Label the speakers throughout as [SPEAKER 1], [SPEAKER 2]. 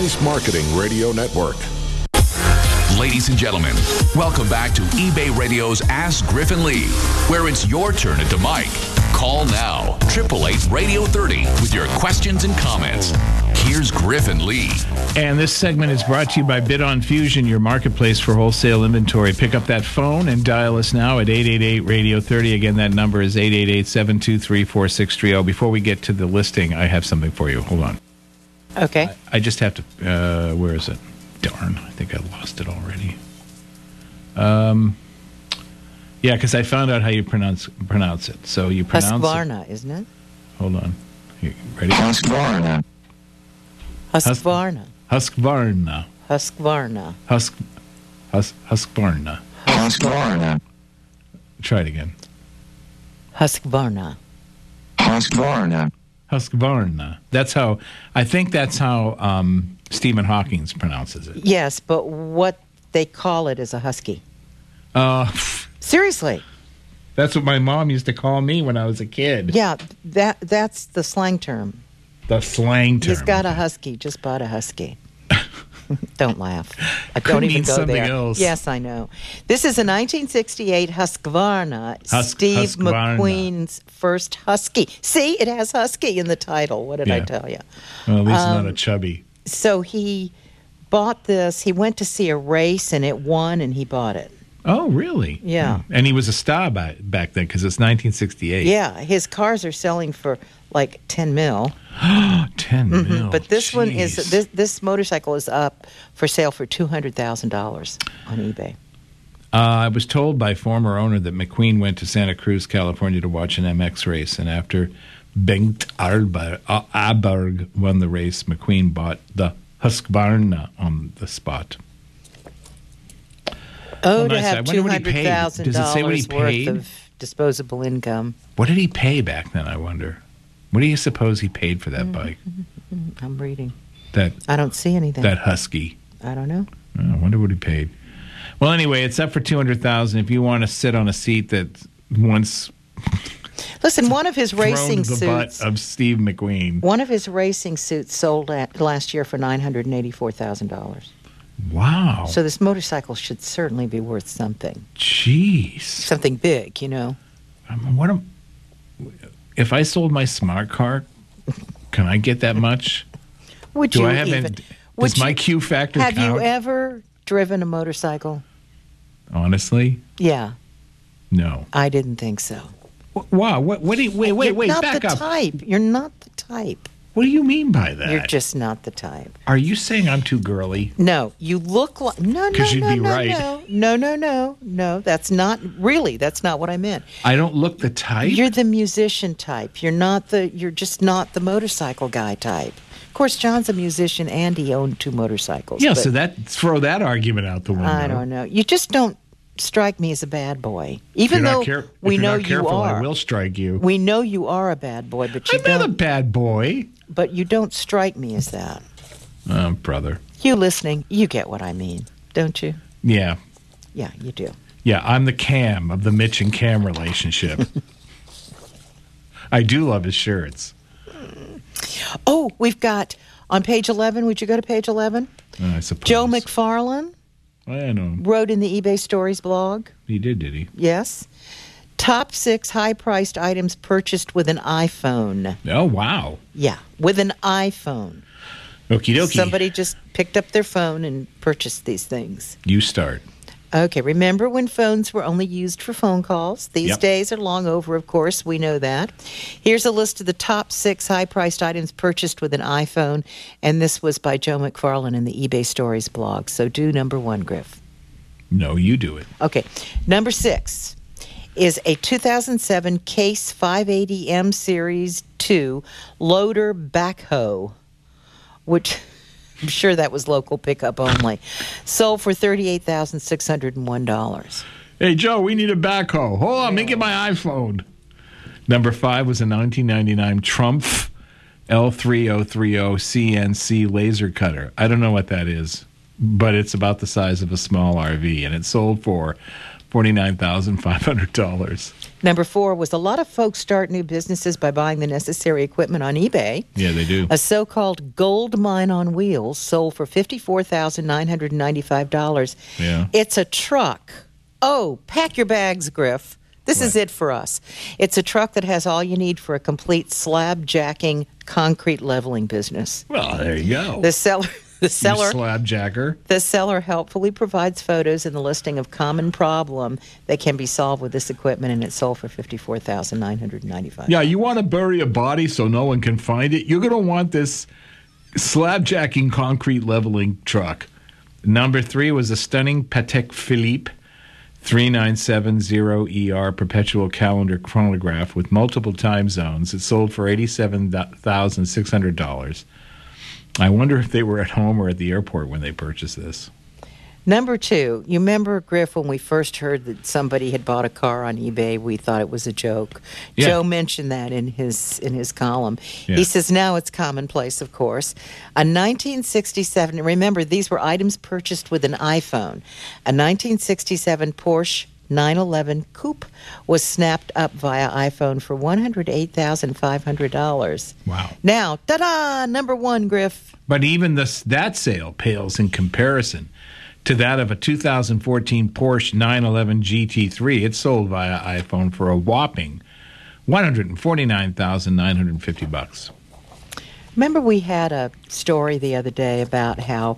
[SPEAKER 1] Voice Marketing Radio Network.
[SPEAKER 2] Ladies and gentlemen, welcome back to eBay Radio's Ask Griffin Lee, where it's your turn at the mic. Call now, 888-Radio-30 with your questions and comments. Here's Griffin Lee.
[SPEAKER 3] And this segment is brought to you by Bid on Fusion, your marketplace for wholesale inventory. Pick up that phone and dial us now at 888-Radio-30. Again, that number is 888-723-4630. Before we get to the listing, I have something for you. Hold on.
[SPEAKER 4] Okay.
[SPEAKER 3] I just have to, where is it? Darn, I think I lost it already. Yeah, because I found out how you pronounce it. So you pronounce
[SPEAKER 4] Husqvarna, isn't it?
[SPEAKER 3] Hold on. You ready?
[SPEAKER 5] Husqvarna.
[SPEAKER 4] Husqvarna.
[SPEAKER 3] Husqvarna.
[SPEAKER 4] Husqvarna.
[SPEAKER 3] Husqvarna.
[SPEAKER 5] Husqvarna.
[SPEAKER 3] Try it again.
[SPEAKER 4] Husqvarna.
[SPEAKER 5] Husqvarna.
[SPEAKER 3] Husqvarna. I think that's how Stephen Hawking pronounces it.
[SPEAKER 4] Yes, but what they call it is a husky. Seriously.
[SPEAKER 3] That's what my mom used to call me when I was a kid.
[SPEAKER 4] Yeah, that's the slang term.
[SPEAKER 3] The slang term.
[SPEAKER 4] He's got a husky. Just bought a husky. Don't laugh. I
[SPEAKER 3] Could
[SPEAKER 4] don't even
[SPEAKER 3] mean
[SPEAKER 4] go
[SPEAKER 3] something
[SPEAKER 4] there.
[SPEAKER 3] else.
[SPEAKER 4] Yes, I know. This is a 1968 Husqvarna. Steve
[SPEAKER 3] Husqvarna.
[SPEAKER 4] McQueen's first husky. See, it has husky in the title. What did I tell you?
[SPEAKER 3] Well, at least not a chubby.
[SPEAKER 4] So he bought this. He went to see a race, and it won, and he bought it.
[SPEAKER 3] Oh, really?
[SPEAKER 4] Yeah.
[SPEAKER 3] And he was a star back then because it's 1968.
[SPEAKER 4] Yeah, his cars are selling for like 10 mil.
[SPEAKER 3] 10 mil.
[SPEAKER 4] But this one is
[SPEAKER 3] Jeez.
[SPEAKER 4] this motorcycle is up for sale for $200,000 on eBay.
[SPEAKER 3] I was told by former owner that McQueen went to Santa Cruz, California to watch an MX race, and after Bengt Aberg won the race, McQueen bought the Husqvarna on the spot.
[SPEAKER 4] Oh,
[SPEAKER 3] Well,
[SPEAKER 4] to
[SPEAKER 3] nice.
[SPEAKER 4] have
[SPEAKER 3] I wonder what he paid. Does it say what he
[SPEAKER 4] $200,000 worth
[SPEAKER 3] paid?
[SPEAKER 4] of disposable income.
[SPEAKER 3] What did he pay back then, I wonder? What do you suppose he paid for that bike?
[SPEAKER 4] I'm reading.
[SPEAKER 3] That
[SPEAKER 4] I don't see anything.
[SPEAKER 3] Husky?
[SPEAKER 4] I don't know.
[SPEAKER 3] I wonder what he paid. Well, anyway, it's up for $200,000 if you want to sit on a seat that once
[SPEAKER 4] Listen, one of his
[SPEAKER 3] thrown
[SPEAKER 4] racing
[SPEAKER 3] the
[SPEAKER 4] suits.
[SPEAKER 3] butt of Steve McQueen.
[SPEAKER 4] One of his racing suits sold last year for $984,000.
[SPEAKER 3] Wow.
[SPEAKER 4] So this motorcycle should certainly be worth something.
[SPEAKER 3] Jeez.
[SPEAKER 4] Something big, you know.
[SPEAKER 3] If I sold my smart car, can I get that much?
[SPEAKER 4] Would
[SPEAKER 3] Do
[SPEAKER 4] you
[SPEAKER 3] I have
[SPEAKER 4] even?
[SPEAKER 3] any,
[SPEAKER 4] would
[SPEAKER 3] does my
[SPEAKER 4] you-
[SPEAKER 3] Q factor
[SPEAKER 4] Have
[SPEAKER 3] count?
[SPEAKER 4] you ever driven a motorcycle?
[SPEAKER 3] Honestly,
[SPEAKER 4] Yeah,
[SPEAKER 3] no.
[SPEAKER 4] I didn't think so.
[SPEAKER 3] Wow. What do you, wait,
[SPEAKER 4] You're not
[SPEAKER 3] back
[SPEAKER 4] the
[SPEAKER 3] up.
[SPEAKER 4] type. You're not the type.
[SPEAKER 3] What do you mean by that?
[SPEAKER 4] You're just not the type.
[SPEAKER 3] Are you saying I'm too girly?
[SPEAKER 4] No, you look like no.
[SPEAKER 3] 'Cause you'd be right.
[SPEAKER 4] No. That's not what I meant.
[SPEAKER 3] I don't look the type?
[SPEAKER 4] You're the musician type. You're just not the motorcycle guy type. Of course, John's a musician and he owned 2 motorcycles.
[SPEAKER 3] Yeah,
[SPEAKER 4] but
[SPEAKER 3] so throw that argument out the window.
[SPEAKER 4] I don't know. You just don't strike me as a bad boy. Even
[SPEAKER 3] If
[SPEAKER 4] though
[SPEAKER 3] you're
[SPEAKER 4] we know
[SPEAKER 3] not careful,
[SPEAKER 4] you are.
[SPEAKER 3] I will strike you.
[SPEAKER 4] We know you are a bad boy, but you
[SPEAKER 3] I'm not a
[SPEAKER 4] don't.
[SPEAKER 3] bad boy.
[SPEAKER 4] But you don't strike me as that.
[SPEAKER 3] Oh, brother.
[SPEAKER 4] You listening, you get what I mean, don't you?
[SPEAKER 3] Yeah.
[SPEAKER 4] Yeah, you do.
[SPEAKER 3] Yeah, I'm the Cam of the Mitch and Cam relationship. I do love his shirts.
[SPEAKER 4] Oh, we've got on page 11. Would you go to page 11?
[SPEAKER 3] I suppose.
[SPEAKER 4] Joe McFarlane
[SPEAKER 3] I know.
[SPEAKER 4] wrote in the eBay Stories blog.
[SPEAKER 3] He did he?
[SPEAKER 4] Yes. Top 6 high-priced items purchased with an iPhone.
[SPEAKER 3] Oh, wow.
[SPEAKER 4] Yeah, with an iPhone.
[SPEAKER 3] Okie dokie.
[SPEAKER 4] Somebody just picked up their phone and purchased these things.
[SPEAKER 3] You start.
[SPEAKER 4] Okay, remember when phones were only used for phone calls? These
[SPEAKER 3] Yep.
[SPEAKER 4] days are long over, of course. We know that. Here's a list of the top 6 high-priced items purchased with an iPhone, and this was by Joe McFarlane in the eBay Stories blog. So do number 1, Griff.
[SPEAKER 3] No, you do it.
[SPEAKER 4] Okay, number 6 is a 2007 Case 580M Series 2 loader backhoe, which I'm sure that was local pickup only. Sold for $38,601.
[SPEAKER 3] Hey, Joe, we need a backhoe. Hold on, make it my iPhone. Number 5 was a 1999 Trumpf L3030 CNC laser cutter. I don't know what that is, but it's about the size of a small RV, and it sold for $49,500.
[SPEAKER 4] Number 4 was a lot of folks start new businesses by buying the necessary equipment on eBay.
[SPEAKER 3] Yeah, they do.
[SPEAKER 4] A so-called gold mine on wheels sold for $54,995.
[SPEAKER 3] Yeah.
[SPEAKER 4] It's a truck. Oh, pack your bags, Griff. This is it for us. It's a truck that has all you need for a complete slab jacking, concrete leveling business.
[SPEAKER 3] Well, there you go.
[SPEAKER 4] The seller
[SPEAKER 3] You slab jacker.
[SPEAKER 4] The seller helpfully provides photos and the listing of common problem that can be solved with this equipment, and it's sold for $54,995.
[SPEAKER 3] Yeah, you want to bury a body so no one can find it? You're going to want this slab jacking concrete leveling truck. Number 3 was a stunning Patek Philippe 3970ER perpetual calendar chronograph with multiple time zones. It sold for $87,600. I wonder if they were at home or at the airport when they purchased this.
[SPEAKER 4] Number 2, you remember, Griff, when we first heard that somebody had bought a car on eBay, we thought it was a joke.
[SPEAKER 3] Yeah.
[SPEAKER 4] Joe mentioned that in his column.
[SPEAKER 3] Yeah.
[SPEAKER 4] He says now it's commonplace, of course. A 1967, remember, these were items purchased with an iPhone. A 1967 Porsche 911 Coupe was snapped up via iPhone for $108,500.
[SPEAKER 3] Wow.
[SPEAKER 4] Now, ta-da, number 1, Griff.
[SPEAKER 3] But even that sale pales in comparison to that of a 2014 Porsche 911 GT3. It sold via iPhone for a whopping $149,950.
[SPEAKER 4] Remember we had a story the other day about how,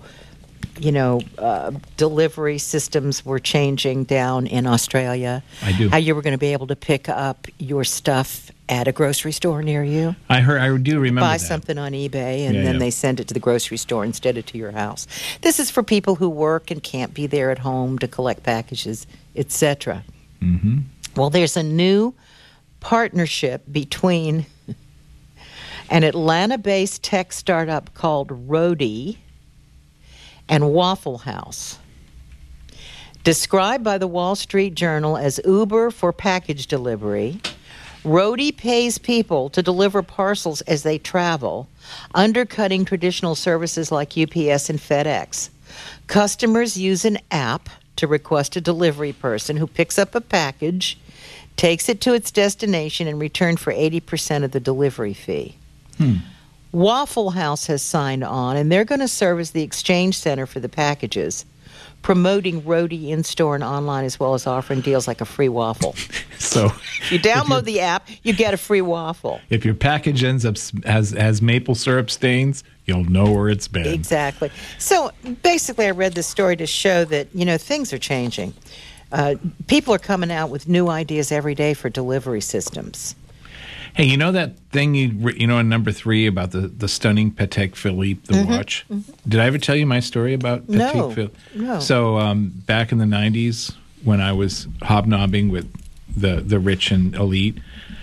[SPEAKER 4] delivery systems were changing down in Australia.
[SPEAKER 3] I do.
[SPEAKER 4] How you were going to be able to pick up your stuff at a grocery store near you.
[SPEAKER 3] I do remember
[SPEAKER 4] Buy
[SPEAKER 3] that.
[SPEAKER 4] something on eBay, and
[SPEAKER 3] Yeah,
[SPEAKER 4] then
[SPEAKER 3] yeah.
[SPEAKER 4] they send it to the grocery store instead of to your house. This is for people who work and can't be there at home to collect packages, etc.
[SPEAKER 3] Mm-hmm.
[SPEAKER 4] Well, there's a new partnership between an Atlanta-based tech startup called Roadie and Waffle House. Described by the Wall Street Journal as Uber for package delivery, Roadie pays people to deliver parcels as they travel, undercutting traditional services like UPS and FedEx. Customers use an app to request a delivery person who picks up a package, takes it to its destination, in return for 80% of the delivery fee. Waffle House has signed on, and they're going to serve as the exchange center for the packages, promoting Roadie in-store and online, as well as offering deals like a free waffle.
[SPEAKER 3] So
[SPEAKER 4] If you download the app, you get a free waffle.
[SPEAKER 3] if your package ends up has maple syrup stains, you'll know where it's been.
[SPEAKER 4] Exactly. So basically, I read this story to show that, things are changing. People are coming out with new ideas every day for delivery systems.
[SPEAKER 3] Hey, you know that thing in number 3 about the stunning Patek Philippe, the watch? Mm-hmm. Did I ever tell you my story about Patek Philippe?
[SPEAKER 4] No.
[SPEAKER 3] So back in the 90s, when I was hobnobbing with the rich and elite,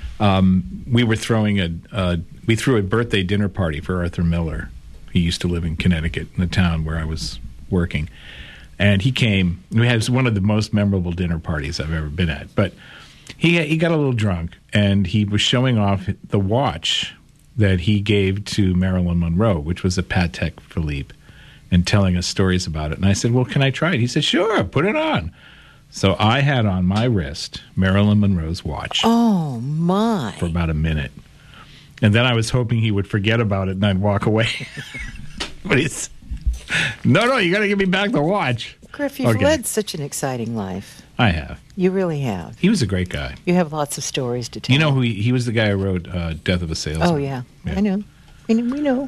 [SPEAKER 3] we were we threw a birthday dinner party for Arthur Miller. He used to live in Connecticut, in the town where I was working. And he came. We had one of the most memorable dinner parties I've ever been at. But he got a little drunk, and he was showing off the watch that he gave to Marilyn Monroe, which was a Patek Philippe, and telling us stories about it. And I said, well, can I try it? He said, sure, put it on. So I had on my wrist Marilyn Monroe's watch
[SPEAKER 4] Oh, my.
[SPEAKER 3] for about a minute. And then I was hoping he would forget about it and I'd walk away. But he's, no, you got to give me back the watch.
[SPEAKER 4] Griff, you've
[SPEAKER 3] Okay.
[SPEAKER 4] led such an exciting life.
[SPEAKER 3] I have.
[SPEAKER 4] You really have.
[SPEAKER 3] He was a great guy.
[SPEAKER 4] You have lots of stories to tell.
[SPEAKER 3] You know who he was? The guy who wrote Death of a Salesman.
[SPEAKER 4] Oh, yeah. I know. We know.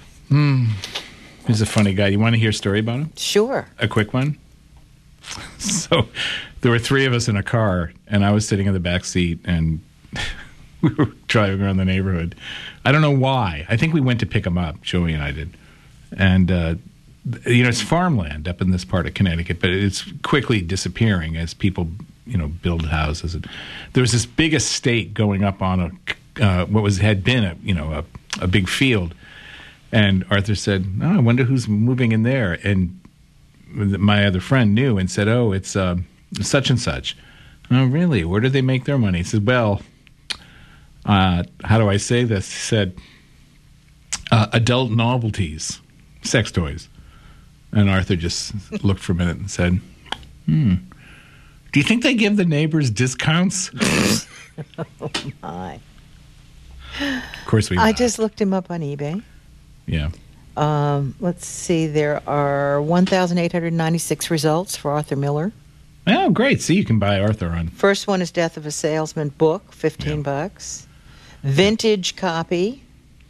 [SPEAKER 3] He's a funny guy. You want to hear a story about him?
[SPEAKER 4] Sure.
[SPEAKER 3] A quick one? So there were 3 of us in a car, and I was sitting in the back seat, and we were driving around the neighborhood. I don't know why. I think we went to pick him up, Joey and I did. And, it's farmland up in this part of Connecticut, but it's quickly disappearing as people, build houses. And there was this big estate going up on had been a big field. And Arthur said, I wonder who's moving in there. And my other friend knew and said, oh, it's such and such. Oh, really? Where do they make their money? He said, well, how do I say this? He said, adult novelties, sex toys. And Arthur just looked for a minute and said, do you think they give the neighbors discounts?
[SPEAKER 4] My.
[SPEAKER 3] Of course we
[SPEAKER 4] I
[SPEAKER 3] laugh.
[SPEAKER 4] just looked him up on eBay.
[SPEAKER 3] Yeah.
[SPEAKER 4] Let's see. There are 1,896 results for Arthur Miller.
[SPEAKER 3] Oh, great. See, you can buy Arthur on.
[SPEAKER 4] First one is Death of a Salesman book, $15. Vintage copy.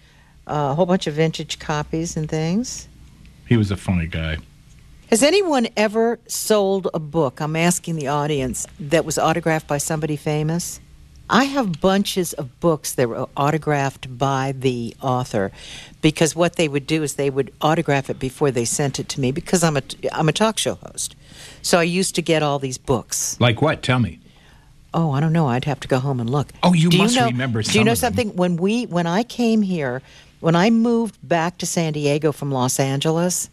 [SPEAKER 4] A whole bunch of vintage copies and things.
[SPEAKER 3] He was a funny guy.
[SPEAKER 4] Has anyone ever sold a book, I'm asking the audience, that was autographed by somebody famous? I have bunches of books that were autographed by the author, because what they would do is they would autograph it before they sent it to me, because I'm a talk show host. So I used to get all these books.
[SPEAKER 3] Like what? Tell me.
[SPEAKER 4] Oh, I don't know. I'd have to go home and look.
[SPEAKER 3] Oh, you
[SPEAKER 4] Do
[SPEAKER 3] must
[SPEAKER 4] know,
[SPEAKER 3] remember some
[SPEAKER 4] Do you know
[SPEAKER 3] of them.
[SPEAKER 4] something? When I came here, when I moved back to San Diego from Los Angeles,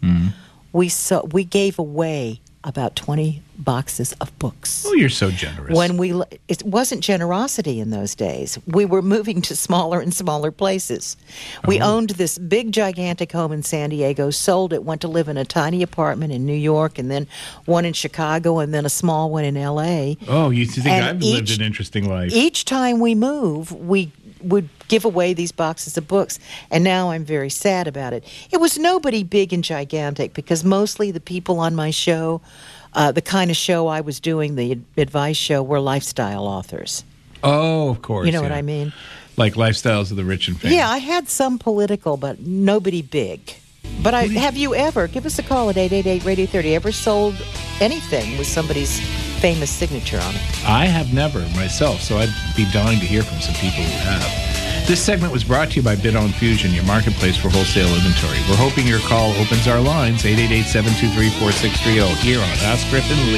[SPEAKER 4] we gave away about 20 boxes of books.
[SPEAKER 3] Oh, you're so generous.
[SPEAKER 4] It wasn't generosity in those days. We were moving to smaller and smaller places. We owned this big, gigantic home in San Diego, sold it, went to live in a tiny apartment in New York, and then one in Chicago, and then a small one in L.A.
[SPEAKER 3] Oh, you think
[SPEAKER 4] And
[SPEAKER 3] I've lived an interesting life.
[SPEAKER 4] Each time we move, we would give away these boxes of books, and now I'm very sad about it. It was nobody big and gigantic, because mostly the people on my show, the kind of show I was doing, the advice show, were lifestyle authors.
[SPEAKER 3] Oh, of course.
[SPEAKER 4] You know what I mean?
[SPEAKER 3] Like Lifestyles of the Rich and Famous.
[SPEAKER 4] Yeah, I had some political, but nobody big. But have you ever, give us a call at 888-Radio-30, ever sold anything with somebody's famous signature on it?
[SPEAKER 3] I have never myself, so I'd be dying to hear from some people who have. This segment was brought to you by Bid-On Fusion, your marketplace for wholesale inventory. We're hoping your call opens our lines, 888-723-4630, here on Ask Griffin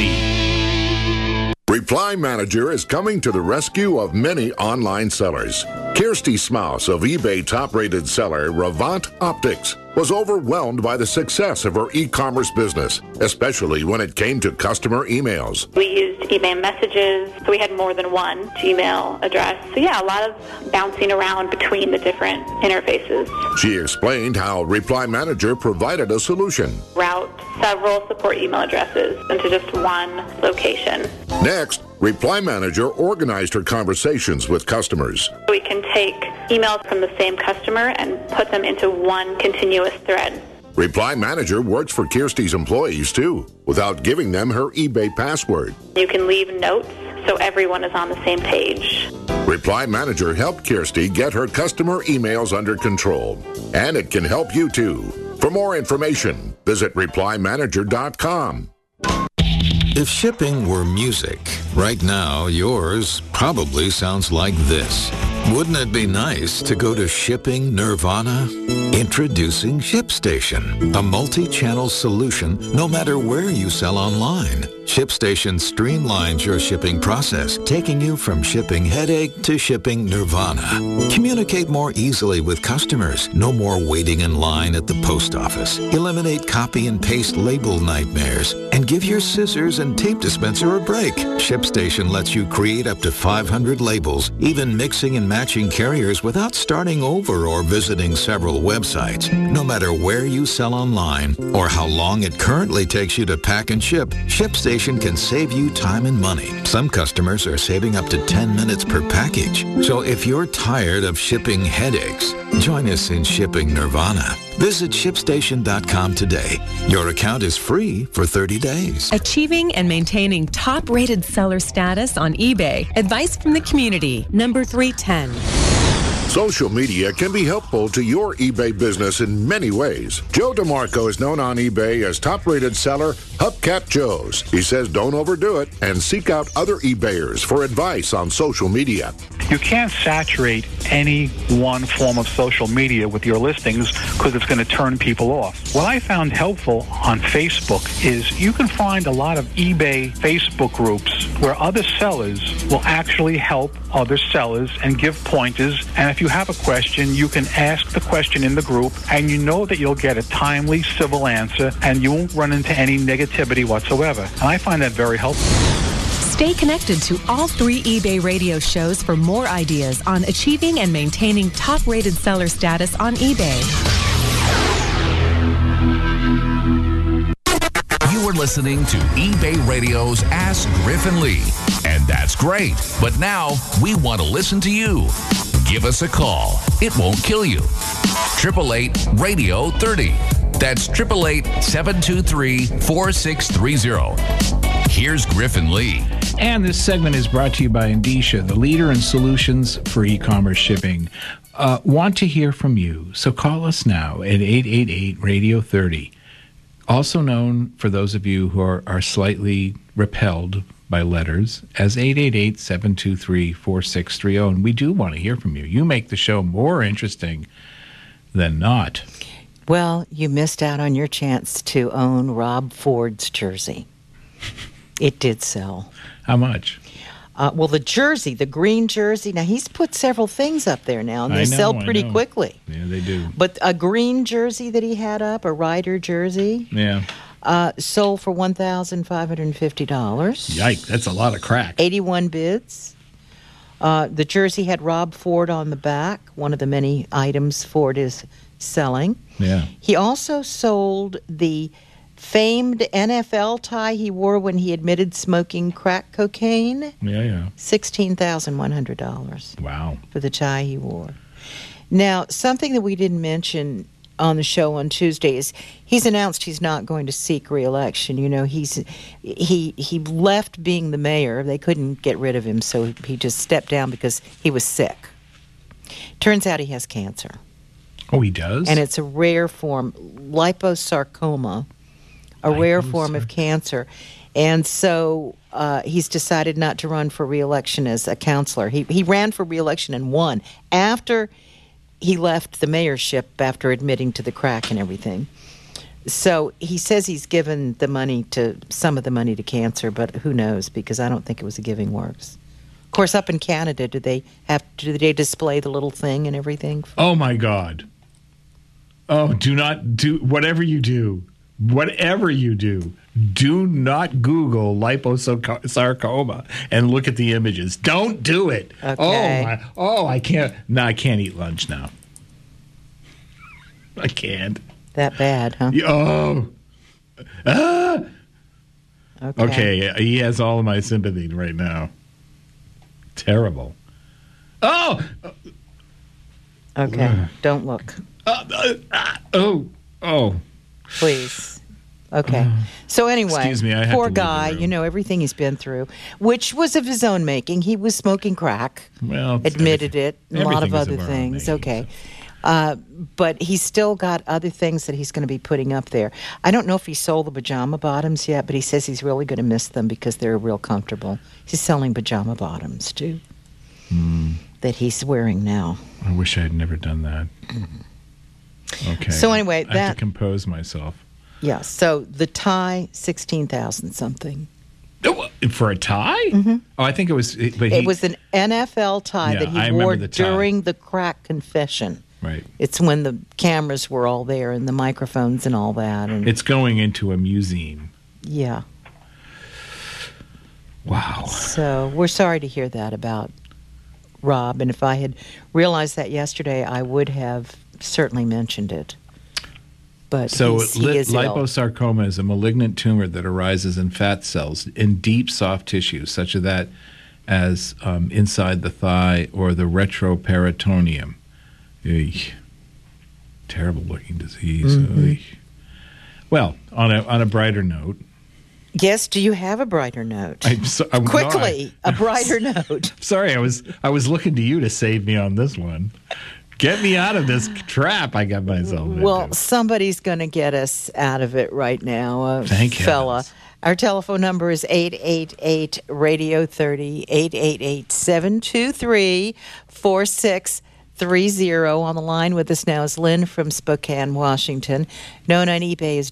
[SPEAKER 3] Lee.
[SPEAKER 1] Reply Manager is coming to the rescue of many online sellers. Kirsty Smouse of eBay top-rated seller Revant Optics was overwhelmed by the success of her e-commerce business, especially when it came to customer emails.
[SPEAKER 6] We used eBay messages, so we had more than one Gmail address. So yeah, a lot of bouncing around between the different interfaces.
[SPEAKER 1] She explained how Reply Manager provided a solution.
[SPEAKER 6] Route several support email addresses into just one location.
[SPEAKER 1] Next, Reply Manager organized her conversations with customers.
[SPEAKER 6] We can take emails from the same customer and put them into one continuous thread.
[SPEAKER 1] Reply Manager works for Kirsty's employees too, without giving them her eBay password.
[SPEAKER 6] You can leave notes so everyone is on the same page.
[SPEAKER 1] Reply Manager helped Kirsty get her customer emails under control, and it can help you too. For more information, visit ReplyManager.com.
[SPEAKER 7] If shipping were music, right now yours probably sounds like this. Wouldn't it be nice to go to Shipping Nirvana? Introducing ShipStation, a multi-channel solution no matter where you sell online. ShipStation streamlines your shipping process, taking you from shipping headache to shipping nirvana. Communicate more easily with customers. No more waiting in line at the post office. Eliminate copy and paste label nightmares. And give your scissors and tape dispenser a break. ShipStation lets you create up to 500 labels, even mixing and matching carriers without starting over or visiting several websites. No matter where you sell online or how long it currently takes you to pack and ship, ShipStation can save you time and money. Some customers are saving up to 10 minutes per package. So if you're tired of shipping headaches, join us in Shipping Nirvana. Visit ShipStation.com today. Your account is free for 30 days.
[SPEAKER 8] Achieving and maintaining top-rated seller status on eBay. Advice from the community. Number 310.
[SPEAKER 1] Social media can be helpful to your eBay business in many ways. Joe DeMarco is known on eBay as top-rated seller Hubcap Joe's. He says don't overdo it and seek out other eBayers for advice on social media.
[SPEAKER 9] You can't saturate any one form of social media with your listings because it's going to turn people off. What I found helpful on Facebook is you can find a lot of eBay Facebook groups where other sellers will actually help other sellers and give pointers. And if you have a question, you can ask the question in the group, and you know that you'll get a timely, civil answer, and you won't run into any negativity whatsoever. And I find that very helpful.
[SPEAKER 8] Stay connected to all 3 eBay radio shows for more ideas on achieving and maintaining top-rated seller status on eBay.
[SPEAKER 2] You are listening to eBay Radio's Ask Griffin Lee. And That's great. But now we want to listen to you. Give us a call. It won't kill you. 888-RADIO-30. That's 888-723-4630. Here's Griffin Lee.
[SPEAKER 3] And this segment is brought to you by Endicia, the leader in solutions for e-commerce shipping. Want to hear from you, so call us now at 888-RADIO-30. Also known, for those of you who are slightly repelled by letters, as 888-723-4630. And we do want to hear from you. You make the show more interesting than not.
[SPEAKER 4] Well, you missed out on your chance to own Rob Ford's jersey. It did sell.
[SPEAKER 3] How much?
[SPEAKER 4] Well, the jersey, the green jersey, now he's put several things up there now, and they sell pretty quickly.
[SPEAKER 3] Yeah, they do.
[SPEAKER 4] But a green jersey that he had up, a Ryder jersey, sold for $1,550.
[SPEAKER 3] Yikes, that's a lot of crack.
[SPEAKER 4] 81 bids. The jersey had Rob Ford on the back, one of the many items Ford is selling.
[SPEAKER 3] Yeah.
[SPEAKER 4] He also sold the famed NFL tie he wore when he admitted smoking crack cocaine.
[SPEAKER 3] Yeah.
[SPEAKER 4] $16,100.
[SPEAKER 3] Wow. For
[SPEAKER 4] the tie he wore. Now, something that we didn't mention on the show on Tuesday is he's announced he's not going to seek re-election. You know, he left being the mayor. They couldn't get rid of him, so he just stepped down because he was sick. Turns out he has cancer.
[SPEAKER 3] Oh, he does?
[SPEAKER 4] And it's a rare form, liposarcoma, a rare form of cancer. And so he's decided not to run for re-election as a counselor. He ran for re-election and won after he left the mayorship after admitting to the crack and everything. So he says he's given some of the money to cancer, but who knows, because I don't think it was a Giving Works. Of course, up in Canada, do they display the little thing and everything?
[SPEAKER 3] Oh, my God. Oh, do not do whatever you do. Whatever you do, do not Google liposarcoma and look at the images. Don't do it.
[SPEAKER 4] Okay.
[SPEAKER 3] I can't. No, I can't eat lunch now. I can't.
[SPEAKER 4] That bad, huh?
[SPEAKER 3] Okay, he has all of my sympathy right now. Terrible. Oh!
[SPEAKER 4] Okay, don't look. Please. Okay. So anyway,
[SPEAKER 3] excuse me, I have
[SPEAKER 4] poor
[SPEAKER 3] to leave
[SPEAKER 4] guy,
[SPEAKER 3] the room.
[SPEAKER 4] everything he's been through, which was of his own making. He was smoking crack.
[SPEAKER 3] Well,
[SPEAKER 4] admitted it, and a lot of
[SPEAKER 3] everything
[SPEAKER 4] other
[SPEAKER 3] is of our own
[SPEAKER 4] things.
[SPEAKER 3] making,
[SPEAKER 4] Okay. But he's still got other things that he's going to be putting up there. I don't know if he sold the pajama bottoms yet, but he says he's really going to miss them because they're real comfortable. He's selling pajama bottoms, too, that he's wearing now.
[SPEAKER 3] I wish I had never done that. Okay.
[SPEAKER 4] So anyway,
[SPEAKER 3] I have to compose myself.
[SPEAKER 4] Yeah, so the tie, $16,000 something.
[SPEAKER 3] For a tie? Mm-hmm. Oh, I think it was...
[SPEAKER 4] It was an NFL tie that he wore during the crack confession.
[SPEAKER 3] Right.
[SPEAKER 4] It's when the cameras were all there and the microphones and all that. And
[SPEAKER 3] it's going into a museum.
[SPEAKER 4] Yeah.
[SPEAKER 3] Wow.
[SPEAKER 4] So we're sorry to hear that about Rob. And if I had realized that yesterday, I would have certainly mentioned it. But he is
[SPEAKER 3] liposarcoma is a malignant tumor that arises in fat cells in deep soft tissue, such as inside the thigh or the retroperitoneum. Eesh. Terrible looking disease. Mm-hmm. Well, on a brighter note.
[SPEAKER 4] Yes, do you have a brighter note? Quickly, a brighter note.
[SPEAKER 3] Sorry, I was looking to you to save me on this one. Get me out of this trap I got myself into.
[SPEAKER 4] Well, somebody's going to get us out of it right now,
[SPEAKER 3] Thank
[SPEAKER 4] fella.
[SPEAKER 3] Heavens.
[SPEAKER 4] Our telephone number is 888-RADIO-30, 888-723-4630. On the line with us now is Lynn from Spokane, Washington, known on eBay as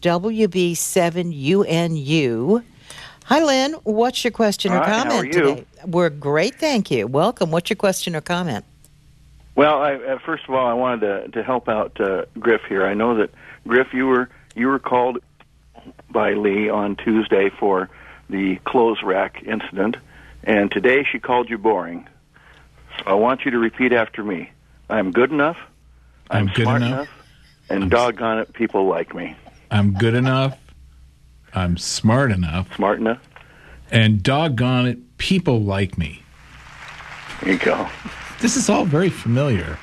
[SPEAKER 4] WB7UNU. Hi, Lynn. What's your question or comment
[SPEAKER 10] how are you?
[SPEAKER 4] today? We're great, thank you. Welcome. What's your question or comment?
[SPEAKER 10] Well, first of all, I wanted to help out Griff here. I know that Griff, you were called by Lee on Tuesday for the clothes rack incident, and today she called you boring. So I want you to repeat after me. I'm good enough. I'm smart enough, and doggone it, people like me.
[SPEAKER 3] I'm good enough. I'm smart enough.
[SPEAKER 10] Smart enough.
[SPEAKER 3] And doggone it, people like me.
[SPEAKER 10] There you go.
[SPEAKER 3] This is all very familiar.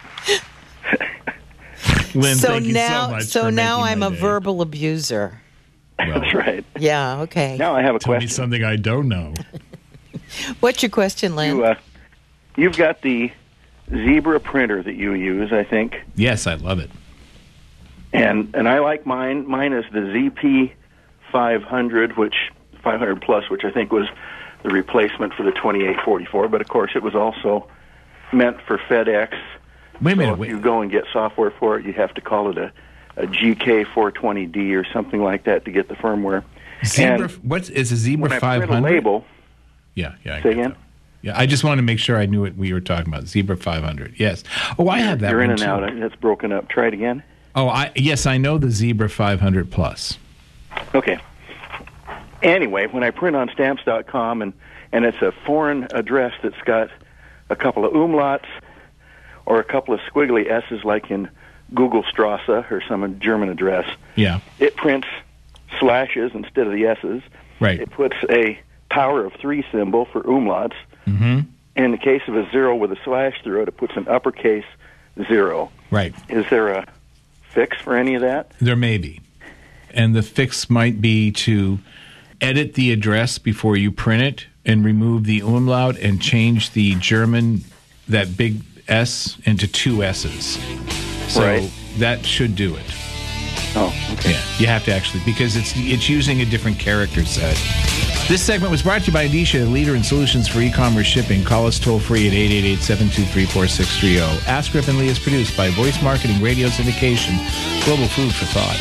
[SPEAKER 3] Lynn,
[SPEAKER 4] so
[SPEAKER 3] thank you
[SPEAKER 4] now,
[SPEAKER 3] so much
[SPEAKER 4] so
[SPEAKER 3] for
[SPEAKER 4] now
[SPEAKER 3] making
[SPEAKER 4] I'm
[SPEAKER 3] my
[SPEAKER 4] a
[SPEAKER 3] day.
[SPEAKER 4] verbal abuser.
[SPEAKER 3] Well,
[SPEAKER 10] That's right.
[SPEAKER 4] Yeah. Okay.
[SPEAKER 10] Now I have a
[SPEAKER 3] tell me
[SPEAKER 10] question.
[SPEAKER 3] something I don't know.
[SPEAKER 4] What's your question, Lynn?
[SPEAKER 10] You've got the Zebra printer that you use, I think.
[SPEAKER 3] Yes, I love it.
[SPEAKER 10] And I like mine. Mine is the ZP 500, which 500 Plus, which I think was the replacement for the 2844. But of course, it was also meant for FedEx.
[SPEAKER 3] Wait a minute.
[SPEAKER 10] So if you go and get software for it, you have to call it a GK420D or something like that to get the firmware.
[SPEAKER 3] Zebra.
[SPEAKER 10] And
[SPEAKER 3] What is a Zebra
[SPEAKER 10] when
[SPEAKER 3] 500?
[SPEAKER 10] I print a label,
[SPEAKER 3] Yeah. I
[SPEAKER 10] say
[SPEAKER 3] get
[SPEAKER 10] again.
[SPEAKER 3] that. Yeah, I just wanted to make sure I knew what we were talking about. Zebra 500. Yes. Oh, I have that
[SPEAKER 10] you're
[SPEAKER 3] one
[SPEAKER 10] in and
[SPEAKER 3] too.
[SPEAKER 10] out. It's broken up. Try it again.
[SPEAKER 3] Oh, yes, I know the Zebra 500 Plus.
[SPEAKER 10] Okay. Anyway, when I print on Stamps.com and it's a foreign address that's got a couple of umlauts or a couple of squiggly S's like in Google Strasse or some German address,
[SPEAKER 3] Yeah.
[SPEAKER 10] it prints slashes instead of the S's.
[SPEAKER 3] Right.
[SPEAKER 10] It puts a power of 3 symbol for umlauts.
[SPEAKER 3] Mm-hmm.
[SPEAKER 10] In the case of a 0 with a slash through it, it puts an uppercase 0.
[SPEAKER 3] Right.
[SPEAKER 10] Is there a fix for any of that?
[SPEAKER 3] There may be. And the fix might be to edit the address before you print it and remove the umlaut and change the German, that big S, into 2 S's. So
[SPEAKER 10] Right.
[SPEAKER 3] that should do it.
[SPEAKER 10] Oh, okay.
[SPEAKER 3] Yeah, you have to actually, because it's using a different character set. This segment was brought to you by Adisha, a leader in solutions for e-commerce shipping. Call us toll-free at 888-723-4630. Ask Griff and Lee is produced by Voice Marketing Radio Syndication, Global Food for Thought.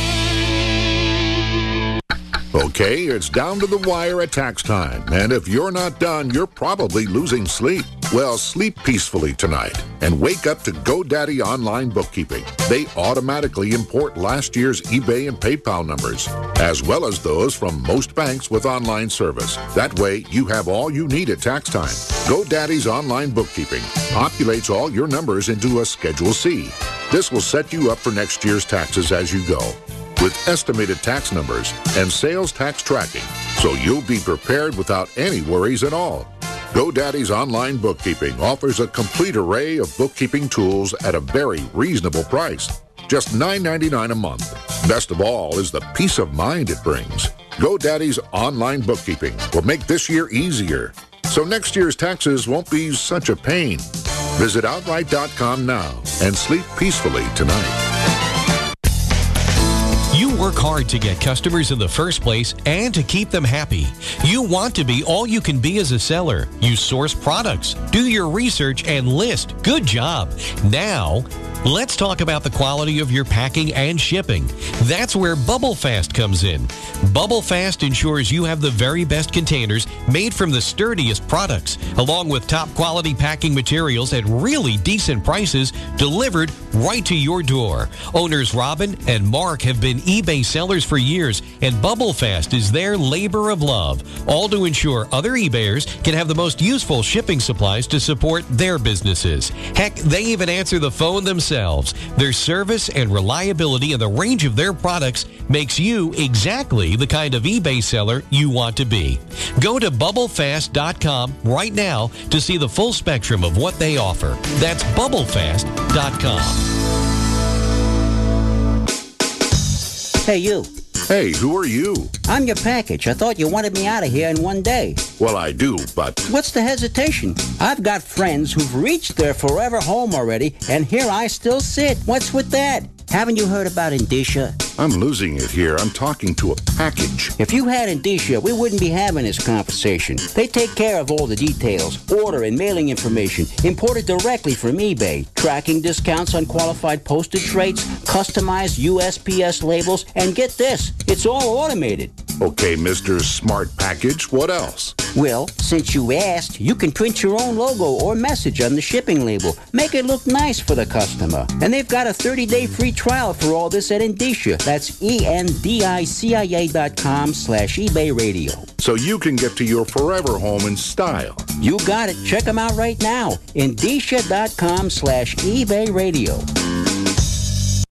[SPEAKER 1] Okay, it's down to the wire at tax time. And if you're not done, you're probably losing sleep. Well, sleep peacefully tonight and wake up to GoDaddy Online Bookkeeping. They automatically import last year's eBay and PayPal numbers, as well as those from most banks with online service. That way, you have all you need at tax time. GoDaddy's Online Bookkeeping populates all your numbers into a Schedule C. This will set you up for next year's taxes as you go, with estimated tax numbers and sales tax tracking, so you'll be prepared without any worries at all. GoDaddy's Online Bookkeeping offers a complete array of bookkeeping tools at a very reasonable price, just $9.99 a month. Best of all is the peace of mind it brings. GoDaddy's Online Bookkeeping will make this year easier, so next year's taxes won't be such a pain. Visit Outright.com now and sleep peacefully tonight.
[SPEAKER 11] You work hard to get customers in the first place and to keep them happy. You want to be all you can be as a seller. You source products, do your research, and list. Good job. Now, let's talk about the quality of your packing and shipping. That's where Bubble Fast comes in. Bubble Fast ensures you have the very best containers made from the sturdiest products, along with top quality packing materials at really decent prices delivered right to your door. Owners Robin and Mark have been eBay sellers for years, and Bubble Fast is their labor of love, all to ensure other eBayers can have the most useful shipping supplies to support their businesses. Heck, they even answer the phone themselves. Their service and reliability and the range of their products makes you exactly the kind of eBay seller you want to be. Go to bubblefast.com right now to see the full spectrum of what they offer. That's bubblefast.com.
[SPEAKER 12] Hey, you.
[SPEAKER 1] Hey, who are you?
[SPEAKER 12] I'm your package. I thought you wanted me out of here in one day.
[SPEAKER 1] Well, I do, but...
[SPEAKER 12] What's the hesitation? I've got friends who've reached their forever home already, and here I still sit. What's with that? Haven't you heard about Indicia?
[SPEAKER 1] I'm losing it here. I'm talking to a package.
[SPEAKER 12] If you had Indicia, we wouldn't be having this conversation. They take care of all the details, order and mailing information, imported directly from eBay, tracking discounts on qualified postage rates, customized USPS labels, and get this, it's all automated.
[SPEAKER 1] Okay, Mr. Smart Package, what else?
[SPEAKER 12] Well, since you asked, you can print your own logo or message on the shipping label. Make it look nice for the customer. And they've got a 30-day free trial for all this at Indicia. That's ENDICIA.com/eBay Radio.
[SPEAKER 1] So you can get to your forever home in style.
[SPEAKER 12] You got it. Check them out right now. Indicia.com/eBay Radio.